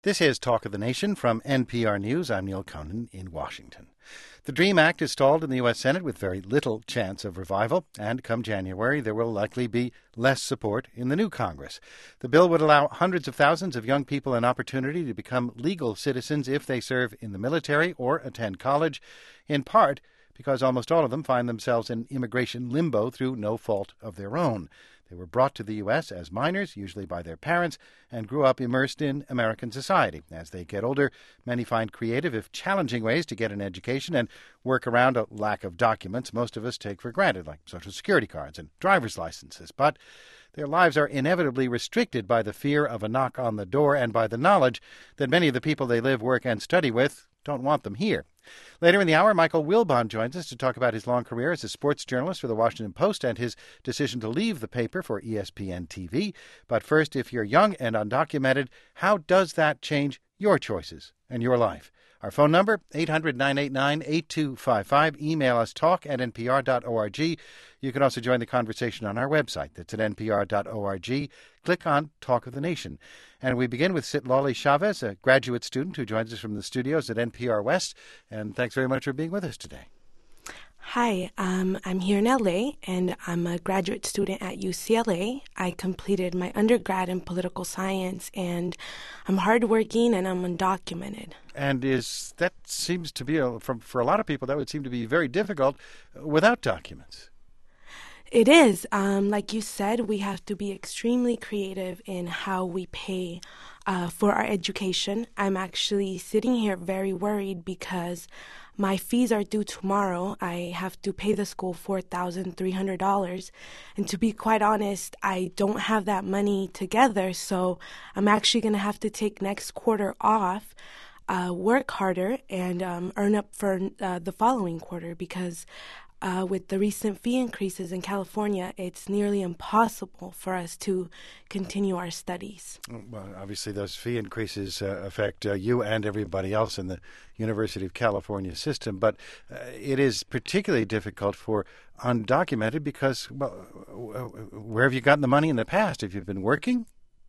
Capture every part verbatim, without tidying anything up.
This is Talk of the Nation from N P R News. I'm Neil Conan in Washington. The DREAM Act is stalled in the U S. Senate with very little chance of revival, and come January there will likely be less support in the new Congress. The bill would allow hundreds of thousands of young people an opportunity to become legal citizens if they serve in the military or attend college, in part because almost all of them find themselves in immigration limbo through no fault of their own. They were brought to the U S as minors, usually by their parents, and grew up immersed in American society. As they get older, many find creative, if challenging, ways to get an education and work around a lack of documents most of us take for granted, like Social Security cards and driver's licenses. But their lives are inevitably restricted by the fear of a knock on the door and by the knowledge that many of the people they live, work, and study with don't want them here. Later in the hour, Michael Wilbon joins us to talk about his long career as a sports journalist for the Washington Post and his decision to leave the paper for E S P N T V. But first, if you're young and undocumented, how does that change your choices and your life? Our phone number, eight hundred, nine eight nine, eight two five five. Email us, talk at n p r dot org. You can also join the conversation on our website. That's at n p r dot org. Click on Talk of the Nation. And we begin with Citlali Chavez, a graduate student who joins us from the studios at N P R West. And thanks very much for being with us today. Hi, um, I'm here in L A, and I'm a graduate student at U C L A. I completed my undergrad in political science, and I'm hardworking and I'm undocumented. And is that seems to be, a, for, for a lot of people, that would seem to be very difficult without documents. It is. Um, like you said, we have to be extremely creative in how we pay uh, for our education. I'm actually sitting here very worried because my fees are due tomorrow. I have to pay the school four thousand three hundred dollars. And to be quite honest, I don't have that money together, so I'm actually going to have to take next quarter off, uh, work harder, and um, earn up for uh, the following quarter because Uh, with the recent fee increases in California, it's nearly impossible for us to continue our studies. Well, obviously, those fee increases uh, affect uh, you and everybody else in the University of California system, but uh, it is particularly difficult for undocumented because, well, where have you gotten the money in the past? Have you been working?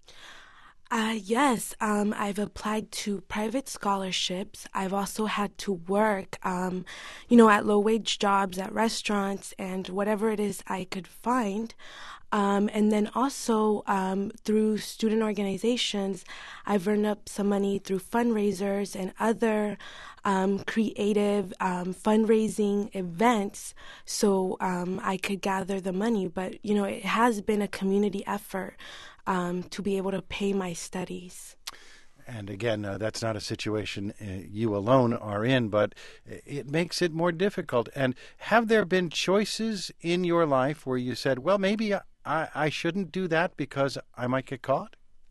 Uh, yes, um, I've applied to private scholarships. I've also had to work, um, you know, at low-wage jobs, at restaurants, and whatever it is I could find. Um, and then also um, through student organizations, I've earned up some money through fundraisers and other um, creative um, fundraising events so um, I could gather the money. But, you know, it has been a community effort Um, to be able to pay my studies. And again, uh, that's not a situation uh, you alone are in, but it makes it more difficult. And have there been choices in your life where you said, well, maybe I, I shouldn't do that because I might get caught?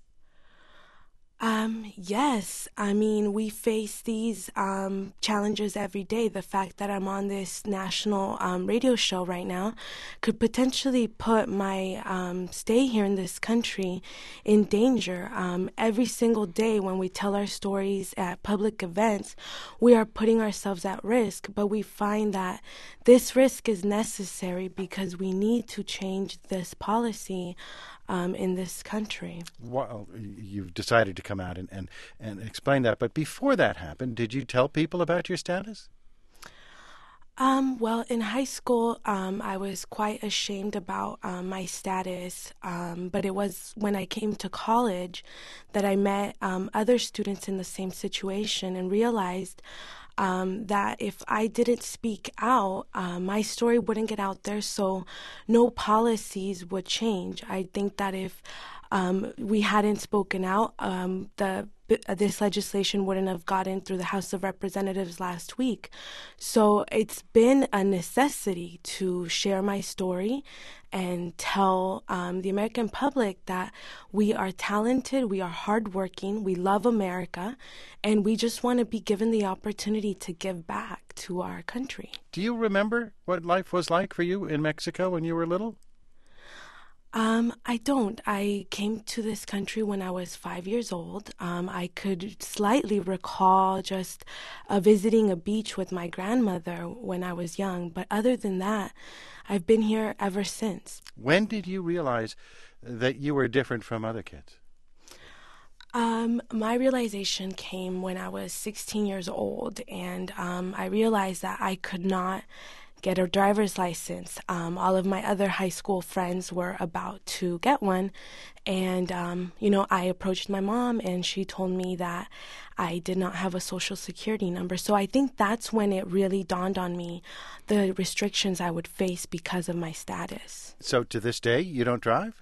Um, yes. I mean, we face these um, challenges every day. The fact that I'm on this national um, radio show right now could potentially put my um, stay here in this country in danger. Um, every single day when we tell our stories at public events, we are putting ourselves at risk, but we find that this risk is necessary because we need to change this policy Um, in this country. Well, you've decided to come out and, and, and explain that. But before that happened, did you tell people about your status? Um, well, in high school, um, I was quite ashamed about um, my status, um, but it was when I came to college that I met um, other students in the same situation and realized Um, that if I didn't speak out, uh, my story wouldn't get out there, so no policies would change. I think that if um, we hadn't spoken out, um, the this legislation wouldn't have gotten through the House of Representatives last week. So it's been a necessity to share my story and tell um, the American public that we are talented, we are hardworking, we love America, and we just want to be given the opportunity to give back to our country. Do you remember what life was like for you in Mexico when you were little? Um, I don't. I came to this country when I was five years old. Um, I could slightly recall just uh, visiting a beach with my grandmother when I was young. But other than that, I've been here ever since. When did you realize that you were different from other kids? Um, my realization came when I was sixteen years old, and um, I realized that I could not get a driver's license. Um, all of my other high school friends were about to get one, and um, you know, I approached my mom, and she told me that I did not have a social security number. So I think that's when it really dawned on me the restrictions I would face because of my status. So to this day, you don't drive?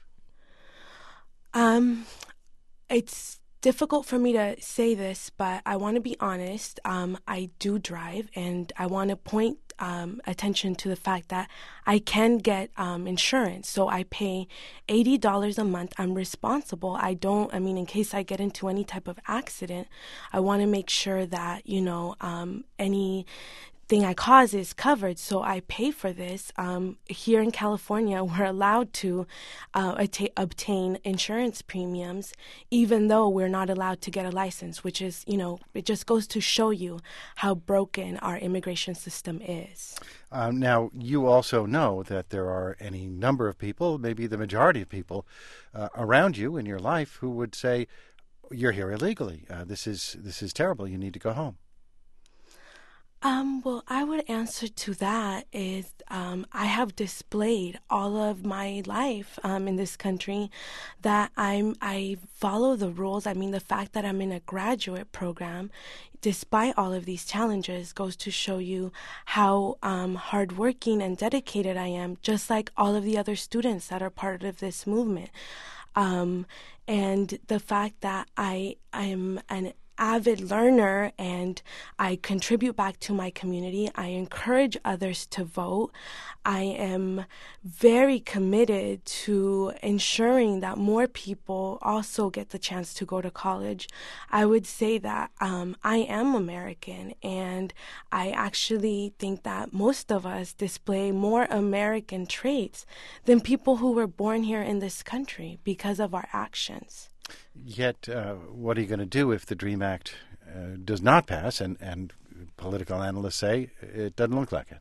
Um, it's difficult for me to say this, but I want to be honest. Um, I do drive, and I want to point um, attention to the fact that I can get um, insurance. So I pay eighty dollars a month. I'm responsible. I don't, I mean, in case I get into any type of accident, I want to make sure that, you know, um, any thing I cause is covered, so I pay for this. Um, here in California, we're allowed to uh, atta- obtain insurance premiums, even though we're not allowed to get a license, which is, you know, it just goes to show you how broken our immigration system is. Um, now, you also know that there are any number of people, maybe the majority of people uh, around you in your life who would say, you're here illegally. Uh, this is this is terrible. You need to go home. Um, well, I would answer to that is um, I have displayed all of my life um, in this country that I'm I follow the rules. I mean, the fact that I'm in a graduate program, despite all of these challenges, goes to show you how um, hardworking and dedicated I am, just like all of the other students that are part of this movement. Um, and the fact that I am an avid learner and I contribute back to my community. I encourage others to vote. I am very committed to ensuring that more people also get the chance to go to college. I would say that um, I am American, and I actually think that most of us display more American traits than people who were born here in this country because of our actions. Yet, uh, what are you going to do if the DREAM Act uh, does not pass? And, and political analysts say it doesn't look like it.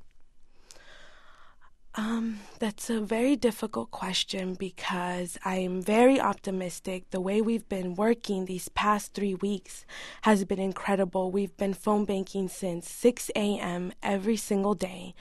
Um, that's a very difficult question because I'm very optimistic. The way we've been working these past three weeks has been incredible. We've been phone banking since six a.m. every single day.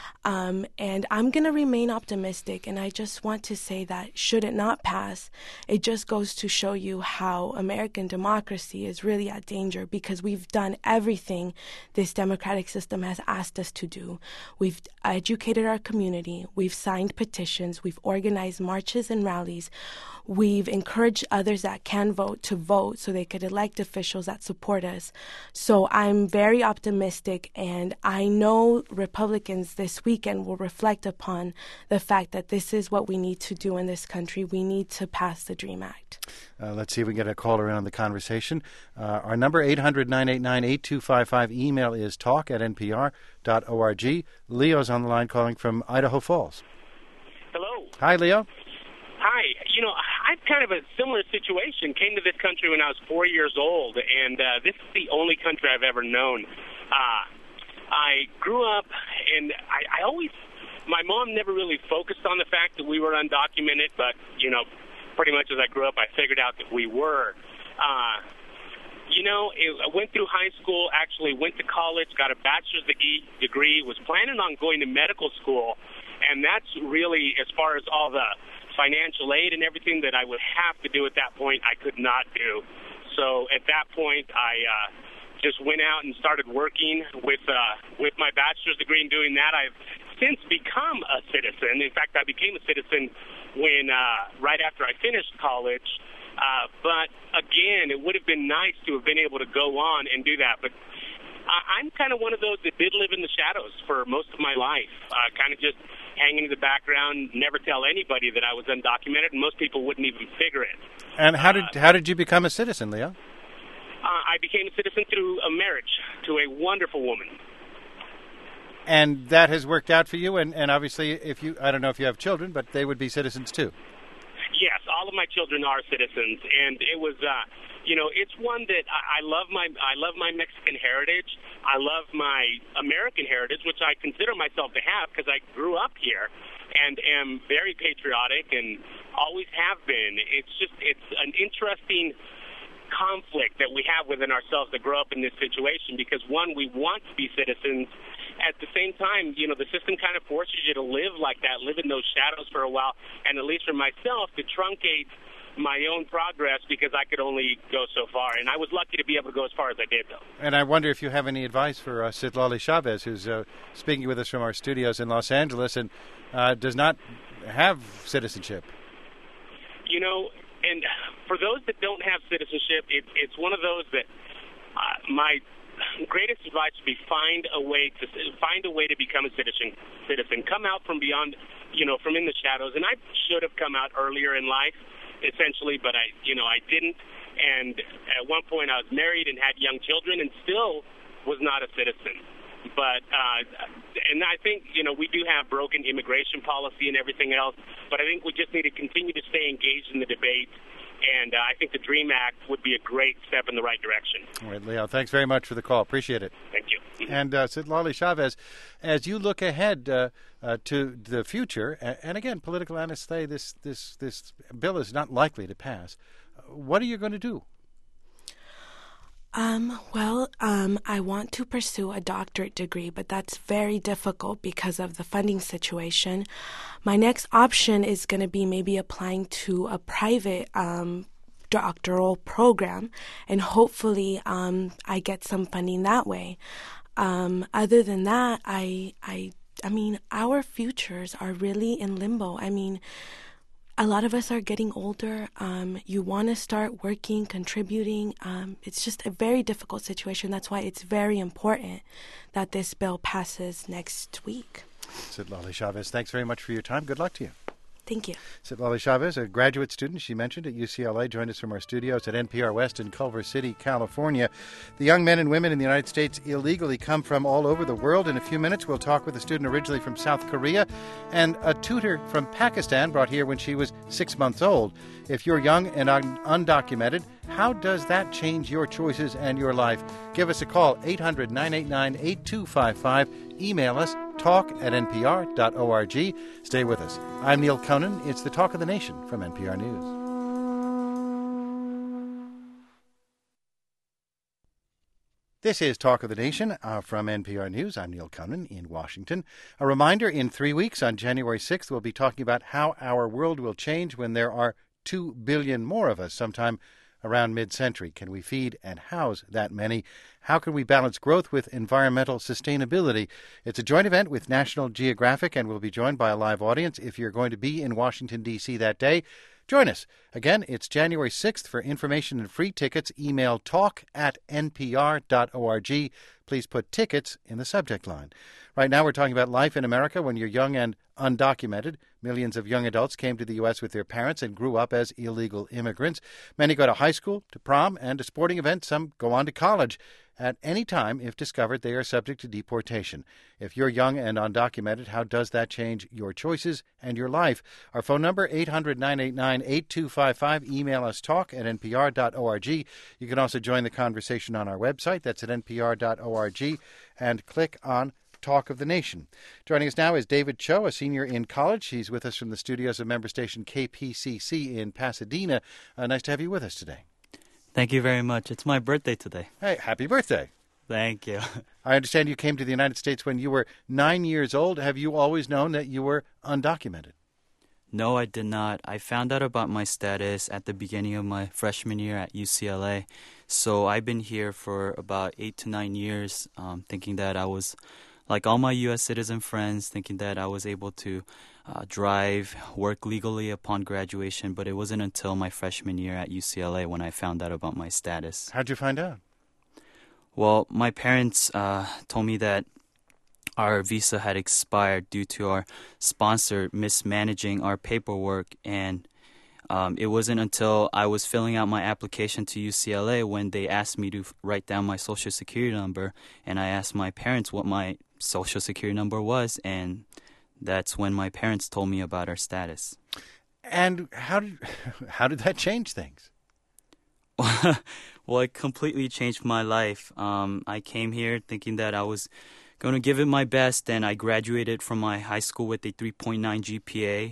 Um, and I'm going to remain optimistic, and I just want to say that should it not pass, it just goes to show you how American democracy is really at danger because we've done everything this democratic system has asked us to do. We've educated our community, we've signed petitions, we've organized marches and rallies, we've encouraged others that can vote to vote so they could elect officials that support us. So I'm very optimistic, and I know Republicans this weekend will reflect upon the fact that this is what we need to do in this country. We need to pass the DREAM Act. Uh, let's see if we can get a caller in on the conversation. Uh, our number, eight hundred, nine eight nine, eight two five five. Email is talk at n p r dot org. Leo's on the line calling from Idaho Falls. Hello. Hi, Leo. Hi. You know, I'm kind of a similar situation. Came to this country when I was four years old, and uh, this is the only country I've ever known. Uh, I grew up, and I, I always, my mom never really focused on the fact that we were undocumented, but, you know, pretty much as I grew up, I figured out that we were. Uh, you know, it, I went through high school, actually went to college, got a bachelor's degree, degree, was planning on going to medical school, and that's really, as far as all the financial aid and everything that I would have to do at that point, I could not do. So at that point, I uh, just went out and started working with uh, with my bachelor's degree. And doing that, I've since become a citizen. In fact, I became a citizen when uh, right after I finished college. Uh, but again, it would have been nice to have been able to go on and do that. But I- I'm kind of one of those that did live in the shadows for most of my life, uh, kind of just hanging in the background, never tell anybody that I was undocumented, and most people wouldn't even figure it. And how did uh, how did you become a citizen, Leo? Uh, I became a citizen through a marriage to a wonderful woman. And that has worked out for you. And, and obviously, if you I don't know if you have children, but they would be citizens too. Yes, all of my children are citizens, and it was, uh, you know, it's one that I, I love my I love my Mexican heritage. I love my American heritage, which I consider myself to have because I grew up here and am very patriotic and always have been. It's just it's an interesting conflict that we have within ourselves that grow up in this situation because, one, we want to be citizens. At the same time, you know, the system kind of forces you to live like that, live in those shadows for a while, and at least for myself, to truncate my own progress because I could only go so far. And I was lucky to be able to go as far as I did, though. And I wonder if you have any advice for uh, Citlali Chavez, who's uh, speaking with us from our studios in Los Angeles and uh, does not have citizenship. You know, and for those that don't have citizenship, it, it's one of those that uh, my greatest advice would be find a way to find a way to become a citizen. Citizen, come out from beyond, you know, from in the shadows. And I should have come out earlier in life, essentially, but I, you know, I didn't. And at one point, I was married and had young children, and still was not a citizen. But uh, and I think, you know, we do have broken immigration policy and everything else, but I think we just need to continue to stay engaged in the debate. And uh, I think the DREAM Act would be a great step in the right direction. All right, Leo, thanks very much for the call. Appreciate it. Thank you. And uh, Citlali Chavez, as you look ahead uh, uh, to the future, and again, political analysts say this, this, this bill is not likely to pass, what are you going to do? Um, well, um, I want to pursue a doctorate degree, but that's very difficult because of the funding situation. My next option is going to be maybe applying to a private um, doctoral program, and hopefully um, I get some funding that way. Um, other than that, I, I, I mean, our futures are really in limbo. I mean, a lot of us are getting older. Um, you want to start working, contributing. Um, it's just a very difficult situation. That's why it's very important that this bill passes next week. Citlali Chavez, thanks very much for your time. Good luck to you. Thank you. Citlali Chavez, a graduate student she mentioned at U C L A, joined us from our studios at N P R West in Culver City, California. The young men and women in the United States illegally come from all over the world. In a few minutes, we'll talk with a student originally from South Korea and a tutor from Pakistan brought here when she was six months old. If you're young and un- undocumented, how does that change your choices and your life? Give us a call, eight hundred, nine eight nine, eight two five five. Email us, talk at n p r dot org. Stay with us. I'm Neil Conan. It's the Talk of the Nation from N P R News. This is Talk of the Nation uh, from N P R News. I'm Neil Conan in Washington. A reminder, in three weeks on January sixth, we'll be talking about how our world will change when there are two billion more of us sometime around mid-century. Can we feed and house that many? How can we balance growth with environmental sustainability? It's a joint event with National Geographic, and we'll be joined by a live audience. If you're going to be in Washington, D C that day, join us. Again, it's January sixth. For information and free tickets, email talk at n p r dot org. Please put tickets in the subject line. Right now we're talking about life in America when you're young and undocumented. Millions of young adults came to the U S with their parents and grew up as illegal immigrants. Many go to high school, to prom, and to sporting events. Some go on to college. At any time, if discovered, they are subject to deportation. If you're young and undocumented, how does that change your choices and your life? Our phone number, eight hundred, nine eight nine, eight two five five. Email us, talk at n p r dot org. You can also join the conversation on our website. That's at n p r dot org. And click on Talk of the Nation. Joining us now is David Cho, a senior in college. He's with us from the studios of member station K P C C in Pasadena. Uh, nice to have you with us today. Thank you very much. It's my birthday today. Hey, happy birthday. Thank you. I understand you came to the United States when you were nine years old. Have you always known that you were undocumented? No, I did not. I found out about my status at the beginning of my freshman year at U C L A. So I've been here for about eight to nine years, um, thinking that I was, like all my U S citizen friends, thinking that I was able to uh, drive, work legally upon graduation. But it wasn't until my freshman year at U C L A when I found out about my status. How'd you find out? Well, my parents uh, told me that our visa had expired due to our sponsor mismanaging our paperwork, and um, it wasn't until I was filling out my application to U C L A when they asked me to f- write down my social security number, and I asked my parents what my social security number was, and that's when my parents told me about our status. And how did how did that change things? Well, it completely changed my life. Um, I came here thinking that I was going to give it my best, and I graduated from my high school with a three point nine G P A.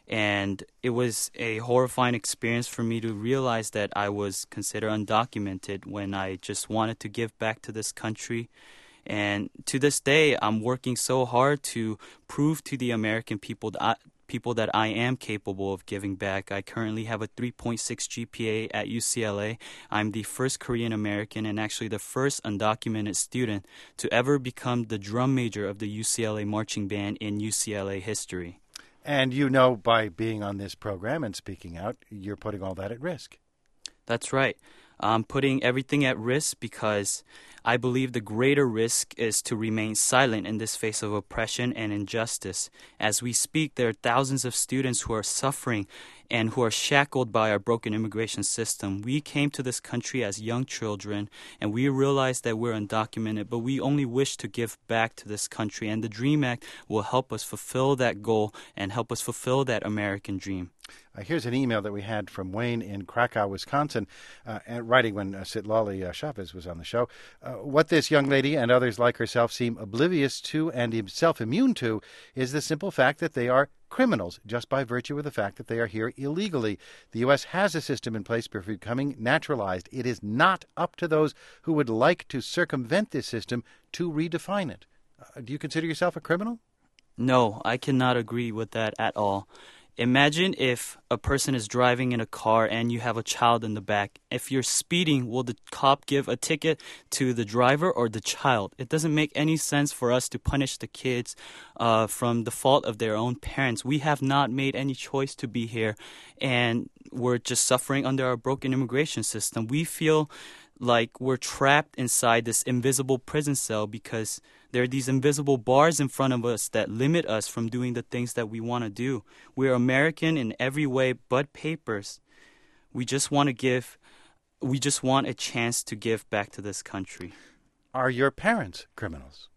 And it was a horrifying experience for me to realize that I was considered undocumented when I just wanted to give back to this country. And to this day, I'm working so hard to prove to the American people that I, people that I am capable of giving back. I currently have a three point six G P A at U C L A. I'm the first Korean American and actually the first undocumented student to ever become the drum major of the U C L A marching band in U C L A history. And you know, by being on this program and speaking out, you're putting all that at risk. That's right. I'm putting everything at risk because I believe the greater risk is to remain silent in this face of oppression and injustice. As we speak, there are thousands of students who are suffering and who are shackled by our broken immigration system. We came to this country as young children, and we realized that we're undocumented, but we only wish to give back to this country, and the DREAM Act will help us fulfill that goal and help us fulfill that American dream. Uh, here's an email that we had from Wayne in Krakow, Wisconsin, uh, and writing when uh, Citlali uh, Chavez was on the show. Uh, what this young lady and others like herself seem oblivious to and self-immune to is the simple fact that they are criminals just by virtue of the fact that they are here illegally. The U S has a system in place for becoming naturalized. It is not up to those who would like to circumvent this system to redefine it. Uh, do you consider yourself a criminal? No, I cannot agree with that at all. Imagine if a person is driving in a car and you have a child in the back. If you're speeding, will the cop give a ticket to the driver or the child? It doesn't make any sense for us to punish the kids uh, from the fault of their own parents. We have not made any choice to be here, and we're just suffering under our broken immigration system. We feel like we're trapped inside this invisible prison cell because there are these invisible bars in front of us that limit us from doing the things that we want to do. We're American in every way but papers. We just want to give, we just want a chance to give back to this country. Are your parents criminals?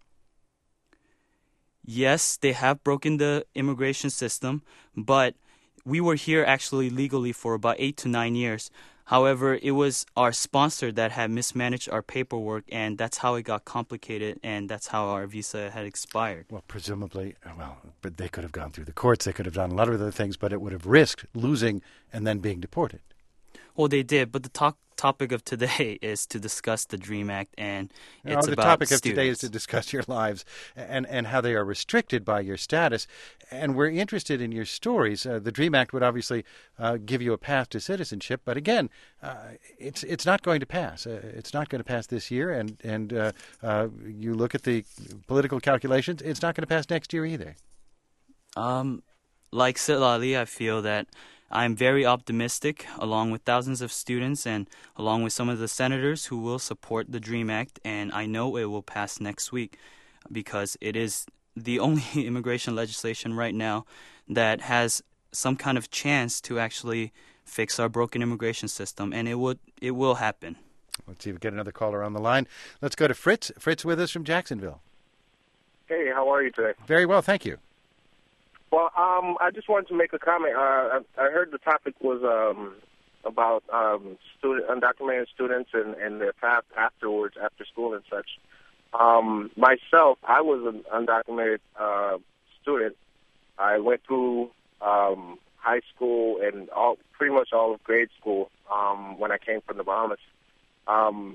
Yes, they have broken the immigration system, but we were here actually legally for about eight to nine years. However, it was our sponsor that had mismanaged our paperwork, and that's how it got complicated, and that's how our visa had expired. Well, presumably, well, but they could have gone through the courts, they could have done a lot of other things, but it would have risked losing and then being deported. Well, they did, but the talk, topic of today is to discuss the DREAM Act, and no, it's the about topic students. of today is to discuss your lives and, and how they are restricted by your status. And we're interested in your stories. Uh, the DREAM Act would obviously uh, give you a path to citizenship, but again, uh, it's it's not going to pass. Uh, it's not going to pass this year, and, and uh, uh, you look at the political calculations, it's not going to pass next year either. Um, like Citlali, I feel that I'm very optimistic, along with thousands of students and along with some of the senators who will support the DREAM Act, and I know it will pass next week because it is the only immigration legislation right now that has some kind of chance to actually fix our broken immigration system, and it would it will happen. Let's see if we get another caller on the line. Let's go to Fritz. Fritz with us from Jacksonville. Hey, how are you today? Very well, thank you. Well, um, I just wanted to make a comment. Uh, I, I heard the topic was um, about um, student, undocumented students and, and their path afterwards, after school and such. Um, myself, I was an undocumented uh, student. I went through um, high school and all, pretty much all of grade school um, when I came from the Bahamas. Um,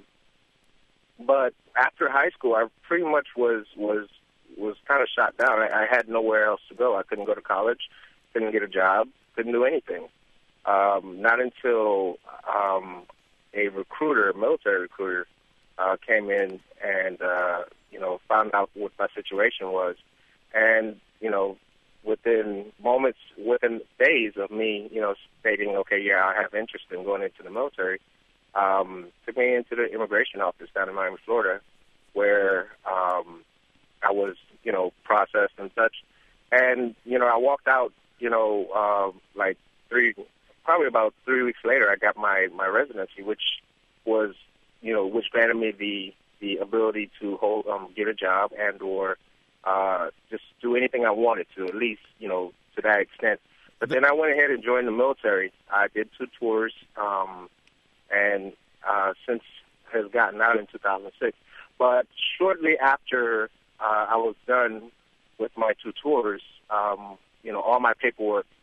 but after high school, I pretty much was was was kind of shot down. I, I had nowhere else to go. I couldn't go to college, couldn't get a job, couldn't do anything. Um, not until um, a recruiter, a military recruiter, uh, came in and, uh, you know, found out what my situation was. And, you know, within moments, within days of me, you know, stating, okay, yeah, I have interest in going into the military, um, took me into the immigration office down in Miami, Florida, where um, I was, you know, processed and such. And, you know, I walked out, you know, uh, like three, probably about three weeks later, I got my, my residency, which was, you know, which granted me the, the ability to hold, um, get a job and or uh, just do anything I wanted to, at least, you know, to that extent. But then I went ahead and joined the military. I did two tours, um, and uh, since has gotten out in two thousand six. But shortly after Uh, I was done with my two tours, um, you know, all my paperwork to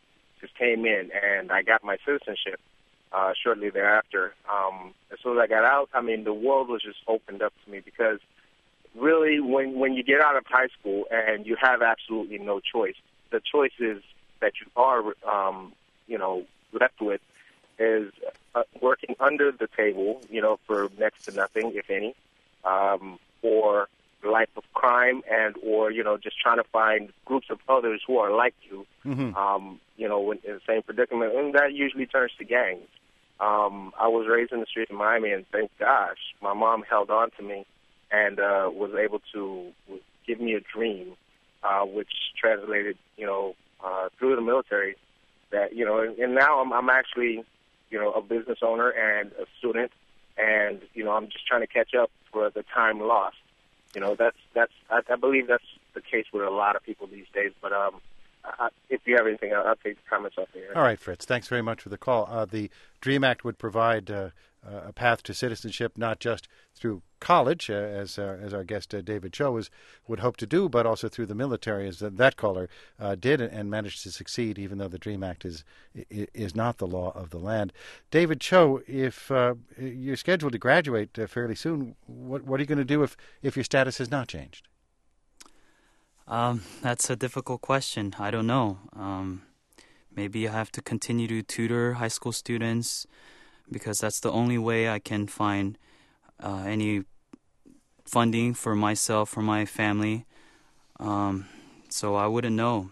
just came in, and I got my citizenship uh, shortly thereafter. Um, as soon as I got out, I mean, the world was just opened up to me because really when, when you get out of high school and you have absolutely no choice, the choices that you are, um, you know, left with is uh, working under the table, you know, for next to nothing, if any, um, or life of crime and or, you know, just trying to find groups of others who are like you, mm-hmm. um, you know, in, in the same predicament. And that usually turns to gangs. Um, I was raised in the streets of Miami, and thank gosh, my mom held on to me and uh, was able to give me a dream, uh, which translated, you know, uh, through the military. That, you know, and, and now I'm, I'm actually, you know, a business owner and a student, and, you know, I'm just trying to catch up for the time lost. You know, that's, that's I, I believe that's the case with a lot of people these days. But um, I, if you have anything, I'll, I'll take the comments off there. All right, Fritz. Thanks very much for the call. Uh, the DREAM Act would provide uh, a path to citizenship not just through college, uh, as uh, as our guest uh, David Cho was, would hope to do, but also through the military, as that caller uh, did and managed to succeed, even though the DREAM Act is is not the law of the land. David Cho, if uh, you're scheduled to graduate uh, fairly soon, what what are you going to do if, if your status has not changed? Um, that's a difficult question. I don't know. Um, maybe I have to continue to tutor high school students, because that's the only way I can find uh, any funding for myself, for my family. Um, so I wouldn't know.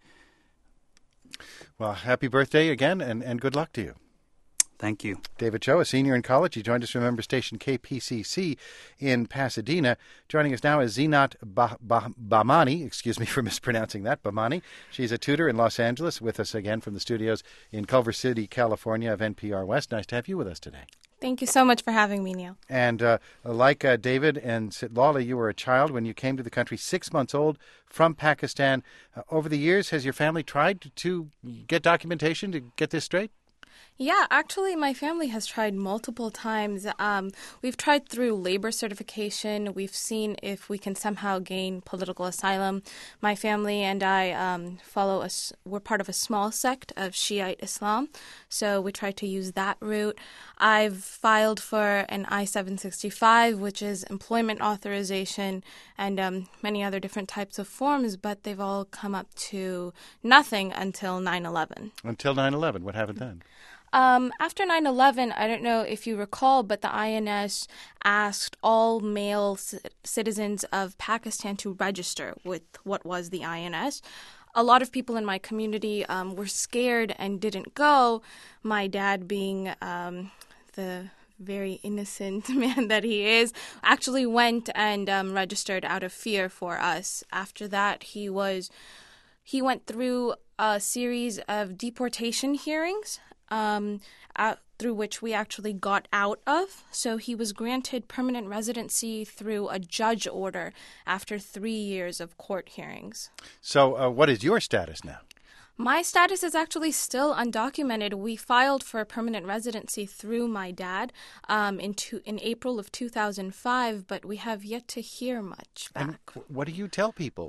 Well, happy birthday again, and, and good luck to you. Thank you. David Cho, a senior in college. He joined us from member station K P C C in Pasadena. Joining us now is Zinat bah- bah- Bahmani. Excuse me for mispronouncing that, Bahmani. She's a tutor in Los Angeles, with us again from the studios in Culver City, California of N P R West. Nice to have you with us today. Thank you so much for having me, Neil. And uh, like uh, David and Sitlala, you were a child when you came to the country, six months old, from Pakistan. Uh, over the years, has your family tried to, to get documentation to get this straight? Yeah, actually, my family has tried multiple times. Um, we've tried through labor certification. We've seen if we can somehow gain political asylum. My family and I um, follow a, we're part of a small sect of Shiite Islam, so we try to use that route. I've filed for an I seven sixty-five, which is employment authorization, and um, many other different types of forms, but they've all come up to nothing until nine eleven. Until nine eleven. What happened then? Um, after nine eleven, I don't know if you recall, but the I N S asked all male c- citizens of Pakistan to register with what was the I N S. A lot of people in my community um, were scared and didn't go, my dad being um, the very innocent man that he is, actually went and um, registered out of fear for us. After that, he was he went through a series of deportation hearings, Um, uh, through which we actually got out of. So he was granted permanent residency through a judge order after three years of court hearings. So uh, what is your status now? My status is actually still undocumented. We filed for permanent residency through my dad um, in, two, in April of two thousand five, but we have yet to hear much back. And what do you tell people?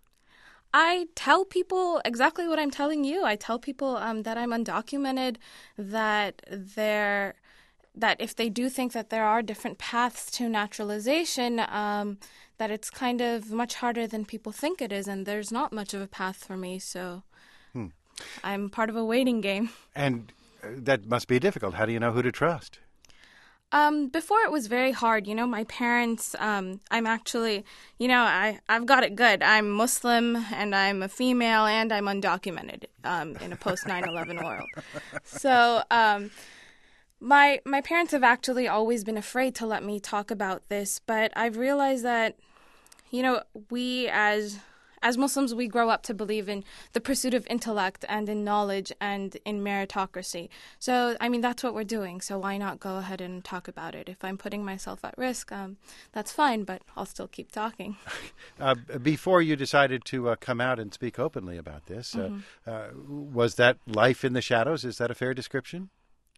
I tell people exactly what I'm telling you. I tell people um, that I'm undocumented, that they're, that if they do think that there are different paths to naturalization, um, that it's kind of much harder than people think it is, and there's not much of a path for me, so hmm. I'm part of a waiting game. And uh, that must be difficult. How do you know who to trust? Um, before it was very hard, you know, my parents, um, I'm actually, you know, I, I've got it good. I'm Muslim and I'm a female and I'm undocumented, um, in a post nine eleven world. So, um, my, my parents have actually always been afraid to let me talk about this, but I've realized that, you know, we as As Muslims, we grow up to believe in the pursuit of intellect and in knowledge and in meritocracy. So, I mean, that's what we're doing. So why not go ahead and talk about it? If I'm putting myself at risk, um, that's fine, but I'll still keep talking. Uh, before you decided to uh, come out and speak openly about this, uh, mm-hmm. uh, was that life in the shadows? Is that a fair description?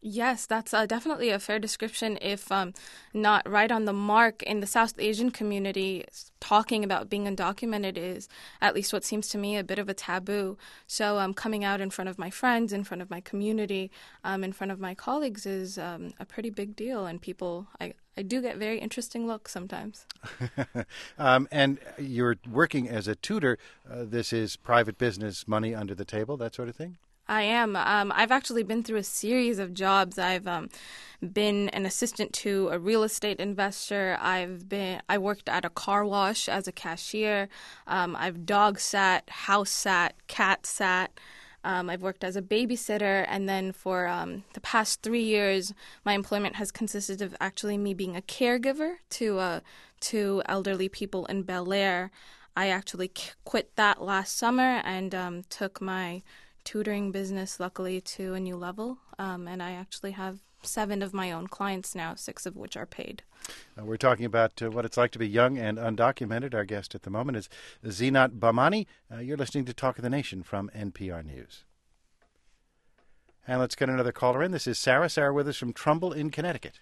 Yes, that's uh, definitely a fair description, if um, not right on the mark. In the South Asian community, talking about being undocumented is, at least what seems to me, a bit of a taboo. So um, coming out in front of my friends, in front of my community, um, in front of my colleagues is um, a pretty big deal. And people, I, I do get very interesting looks sometimes. um, and you're working as a tutor. Uh, this is private business, money under the table, that sort of thing? I am. Um, I've actually been through a series of jobs. I've um, been an assistant to a real estate investor. I've been. I worked at a car wash as a cashier. Um, I've dog sat, house sat, cat sat. Um, I've worked as a babysitter, and then for um, the past three years, my employment has consisted of actually me being a caregiver to uh, to elderly people in Bel Air. I actually c- quit that last summer and um, took my tutoring business, luckily, to a new level, um, and I actually have seven of my own clients now, six of which are paid. Uh, we're talking about uh, what it's like to be young and undocumented. Our guest at the moment is Zeenat Bahmani. Uh, you're listening to Talk of the Nation from N P R News. And let's get another caller in. This is Sarah. Sarah with us from Trumbull in Connecticut.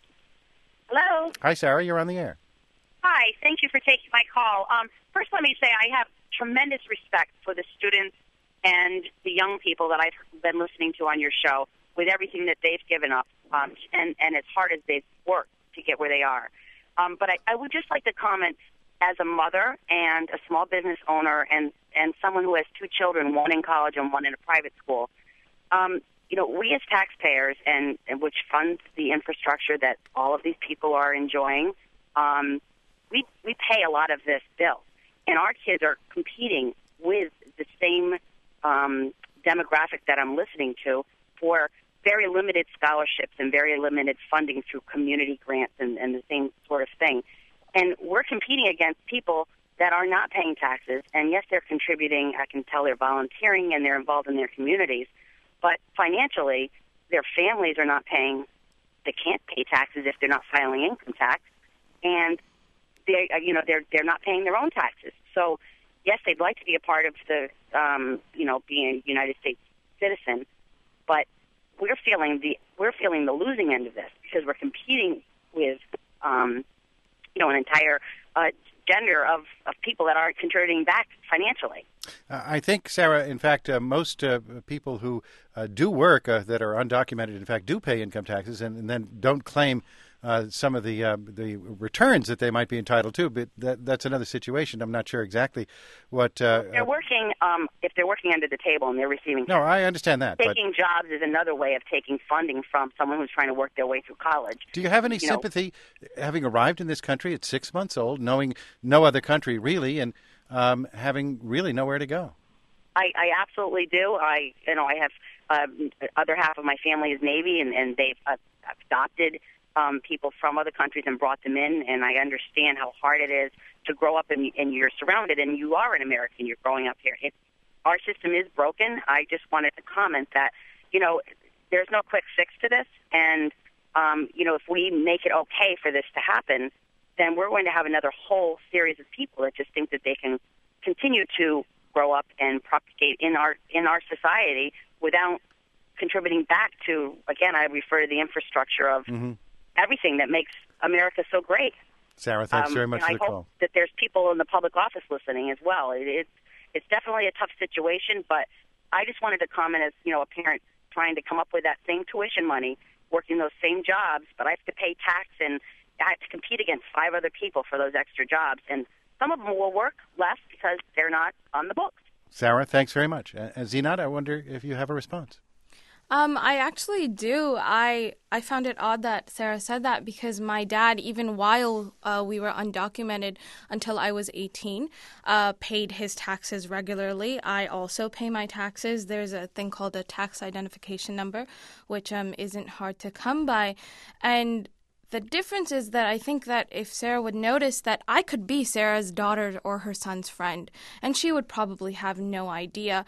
Hello. Hi, Sarah. You're on the air. Hi. Thank you for taking my call. Um, first, let me say I have tremendous respect for the students and the young people that I've been listening to on your show, with everything that they've given up, um, and, and as hard as they've worked to get where they are. Um, but I, I would just like to comment, as a mother and a small business owner and, and someone who has two children, one in college and one in a private school, um, you know, we as taxpayers, and, and which funds the infrastructure that all of these people are enjoying, um, we, we pay a lot of this bill. And our kids are competing with the same Um, demographic that I'm listening to for very limited scholarships and very limited funding through community grants and, and the same sort of thing. And we're competing against people that are not paying taxes. And yes, they're contributing. I can tell they're volunteering and they're involved in their communities. But financially, their families are not paying. They can't pay taxes if they're not filing income tax. And they, you know, they're they're not paying their own taxes. So yes, they'd like to be a part of the, um, you know, being a United States citizen, but we're feeling the we're feeling the losing end of this because we're competing with, um, you know, an entire uh, gender of, of people that are contributing back financially. Uh, I think, Sarah, in fact, uh, most uh, people who uh, do work uh, that are undocumented, in fact, do pay income taxes and, and then don't claim Uh, some of the uh, the returns that they might be entitled to, but that, that's another situation. I'm not sure exactly what uh, if they're working. Um, if they're working under the table and they're receiving, no, I understand that. Taking but jobs is another way of taking funding from someone who's trying to work their way through college. Do you have any you sympathy, know, having arrived in this country at six months old, knowing no other country really, and um, having really nowhere to go? I, I absolutely do. I, you know, I have um, other half of my family is Navy, and, and they've uh, adopted. Um, people from other countries and brought them in, and I understand how hard it is to grow up and, and you're surrounded, and you are an American. You're growing up here. It, our system is broken. I just wanted to comment that, you know, there's no quick fix to this, and, um, you know, if we make it okay for this to happen, then we're going to have another whole series of people that just think that they can continue to grow up and propagate in our in our society without contributing back to, again, I refer to the infrastructure of mm-hmm. everything that makes America so great. Sarah, thanks um, very much for the I call. hope that there's people in the public office listening as well. It, it's it's definitely a tough situation, but I just wanted to comment as, you know, a parent trying to come up with that same tuition money, working those same jobs, but I have to pay tax and I have to compete against five other people for those extra jobs. And some of them will work less because they're not on the books. Sarah, thanks very much. Uh, Zeenat, I wonder if you have a response. Um, I actually do. I I found it odd that Sarah said that because my dad, even while uh, we were undocumented until I was eighteen, uh, paid his taxes regularly. I also pay my taxes. There's a thing called a tax identification number, which um isn't hard to come by. And the difference is that I think that if Sarah would notice that I could be Sarah's daughter or her son's friend, and she would probably have no idea.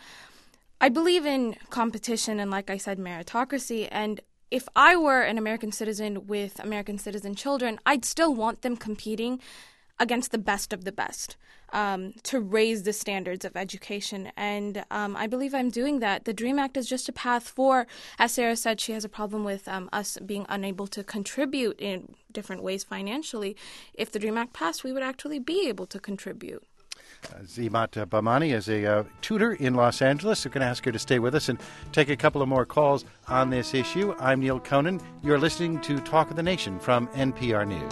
I believe in competition and, like I said, meritocracy. And if I were an American citizen with American citizen children, I'd still want them competing against the best of the best, um, to raise the standards of education. And um, I believe I'm doing that. The DREAM Act is just a path for, as Sarah said, she has a problem with um, us being unable to contribute in different ways financially. If the DREAM Act passed, we would actually be able to contribute. Uh, Zeenat Bahmani is a uh, tutor in Los Angeles. We're going to ask her to stay with us and take a couple of more calls on this issue. I'm Neil Conan. You're listening to Talk of the Nation from N P R News.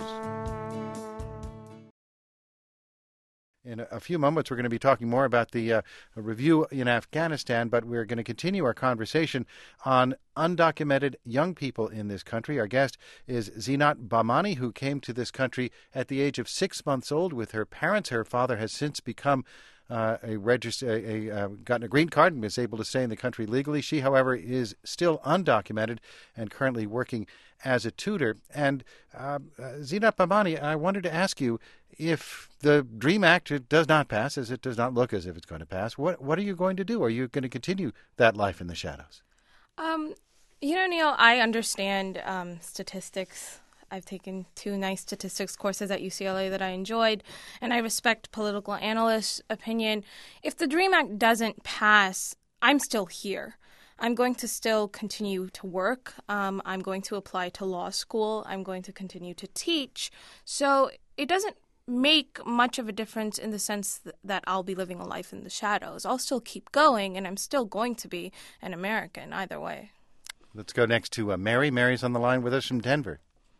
In a few moments, we're going to be talking more about the uh, review in Afghanistan, but we're going to continue our conversation on undocumented young people in this country. Our guest is Zeenat Bahmani, who came to this country at the age of six months old with her parents. Her father has since become uh, a register, a, a uh, gotten a green card and is able to stay in the country legally. She, however, is still undocumented and currently working as a tutor. And uh, Zeenat Bahmani, I wanted to ask you, if the DREAM Act does not pass, as it does not look as if it's going to pass, what what are you going to do? Are you going to continue that life in the shadows? Um, you know, Neil, I understand um, statistics. I've taken two nice statistics courses at U C L A that I enjoyed, and I respect political analysts' opinion. If the DREAM Act doesn't pass, I'm still here. I'm going to still continue to work. Um, I'm going to apply to law school. I'm going to continue to teach. So it doesn't make much of a difference in the sense th- that I'll be living a life in the shadows. I'll still keep going, and I'm still going to be an American either way. Let's go next to uh, Mary. Mary's on the line with us from Denver.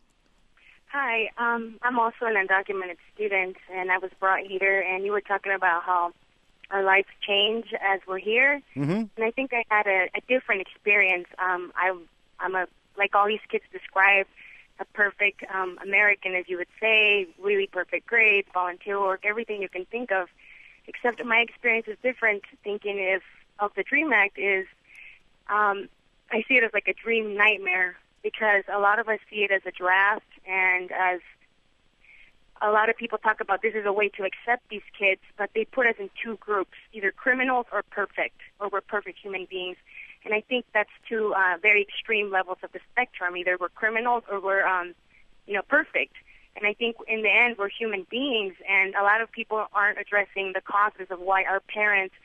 Hi, um, I'm also an undocumented student, and I was brought here, and you were talking about how our lives change as we're here, mm-hmm. and I think I had a, a different experience. Um, I, I'm a, like all these kids describe, a perfect um, American, as you would say, really perfect grades, volunteer work, everything you can think of, except my experience is different. Thinking if of the DREAM Act is, um, I see it as like a dream nightmare, because a lot of us see it as a draft, and as a lot of people talk about this is a way to accept these kids, but they put us in two groups, either criminals or perfect, or we're perfect human beings. And I think that's two uh, very extreme levels of the spectrum. Either we're criminals or we're, um, you know, perfect. And I think in the end we're human beings, and a lot of people aren't addressing the causes of why our parents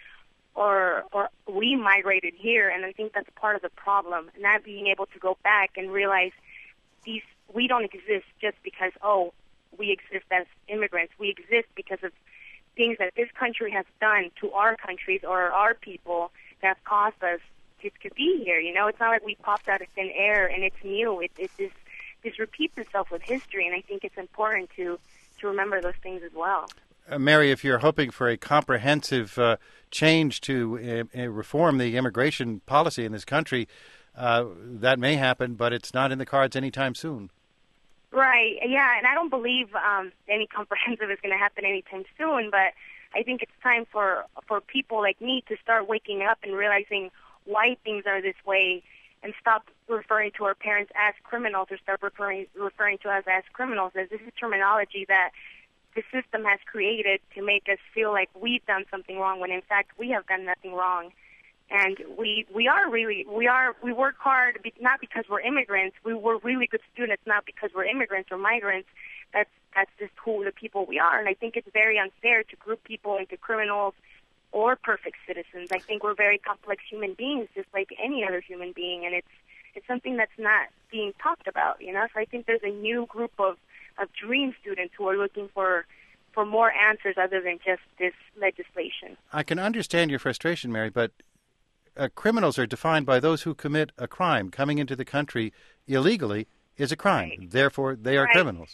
or or we migrated here. And I think that's part of the problem, not being able to go back and realize these we don't exist just because, oh, we exist as immigrants. We exist because of things that this country has done to our countries or our people that have caused us to, to be here. You know, it's not like we popped out of thin air and it's new. It, it this this repeats itself with history, and I think it's important to to remember those things as well. Uh, Mary, if you're hoping for a comprehensive uh, change to uh, reform the immigration policy in this country, uh, that may happen, but it's not in the cards anytime soon. Right, yeah, and I don't believe um, any comprehensive is going to happen anytime soon, but I think it's time for, for people like me to start waking up and realizing why things are this way, and stop referring to our parents as criminals, or start referring, referring to us as criminals, as this is terminology that the system has created to make us feel like we've done something wrong, when in fact we have done nothing wrong. And we we are really, we are, we work hard, not because we're immigrants. We were really good students, not because we're immigrants or migrants. That's, that's just who the people we are. And I think it's very unfair to group people into criminals or perfect citizens. I think we're very complex human beings, just like any other human being. And it's, it's something that's not being talked about, you know? So I think there's a new group of, of dream students who are looking for for more answers other than just this legislation. I can understand your frustration, Mary, but Uh, criminals are defined by those who commit a crime. Coming into the country illegally is a crime. Right. Therefore, they are right. criminals.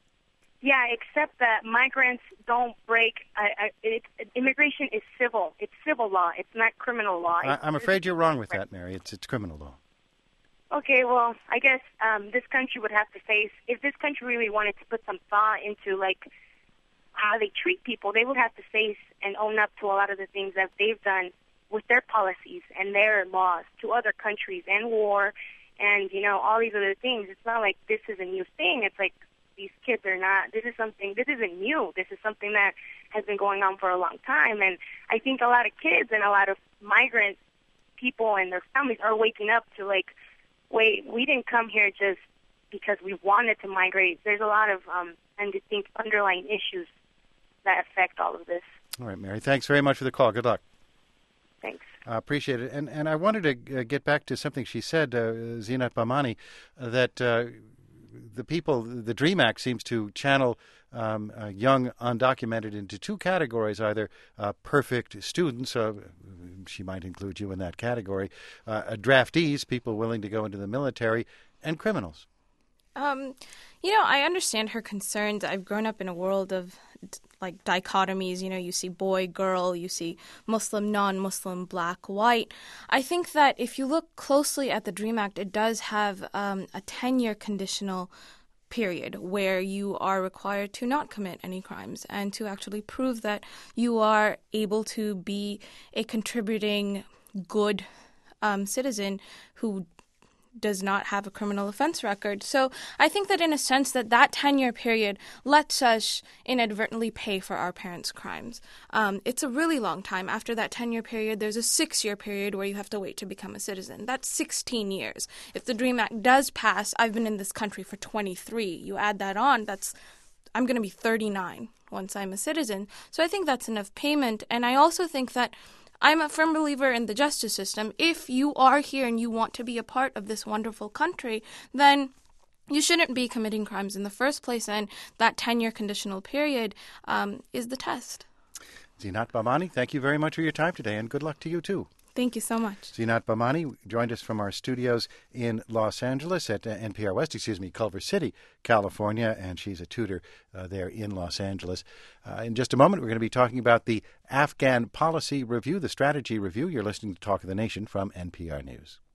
Yeah, except that migrants don't break. Uh, it, immigration is civil. It's civil law. It's not criminal law. I, I'm afraid you're wrong with that, Mary. It's it's criminal law. Okay, well, I guess um, this country would have to face, if this country really wanted to put some thought into, like, how they treat people, they would have to face and own up to a lot of the things that they've done with their policies and their laws to other countries, and war, and, you know, all these other things. It's not like this is a new thing. It's like these kids are not, this is something, this isn't new. This is something that has been going on for a long time. And I think a lot of kids and a lot of migrant people and their families are waking up to, like, wait, we didn't come here just because we wanted to migrate. There's a lot of um, and distinct underlying issues that affect all of this. All right, Mary. Thanks very much for the call. Good luck. Thanks. I uh, appreciate it. And and I wanted to uh, get back to something she said, uh, Zeenat Bahmani, uh, that uh, the people, the DREAM Act seems to channel um, uh, young undocumented into two categories, either uh, perfect students, uh, she might include you in that category, uh, draftees, people willing to go into the military, and criminals. Um, you know, I understand her concerns. I've grown up in a world of like dichotomies. You know, you see boy, girl, you see Muslim, non-Muslim, black, white. I think that if you look closely at the DREAM Act, it does have um, a ten-year conditional period where you are required to not commit any crimes and to actually prove that you are able to be a contributing good um, citizen who does not have a criminal offense record. So I think that in a sense that that ten-year period lets us inadvertently pay for our parents' crimes. Um, it's a really long time. After that ten-year period, there's a six-year period where you have to wait to become a citizen. That's sixteen years. If the DREAM Act does pass, I've been in this country for twenty-three. You add that on, that's I'm going to be thirty-nine once I'm a citizen. So I think that's enough payment. And I also think that I'm a firm believer in the justice system. If you are here and you want to be a part of this wonderful country, then you shouldn't be committing crimes in the first place, and that ten-year conditional period um, is the test. Zeenat Bahmani, thank you very much for your time today, and good luck to you, too. Thank you so much. Zeenat Bahmani joined us from our studios in Los Angeles at uh, N P R West, excuse me, Culver City, California, and she's a tutor uh, there in Los Angeles. Uh, in just a moment, we're going to be talking about the Afghan Policy Review, the Strategy Review. You're listening to Talk of the Nation from N P R News.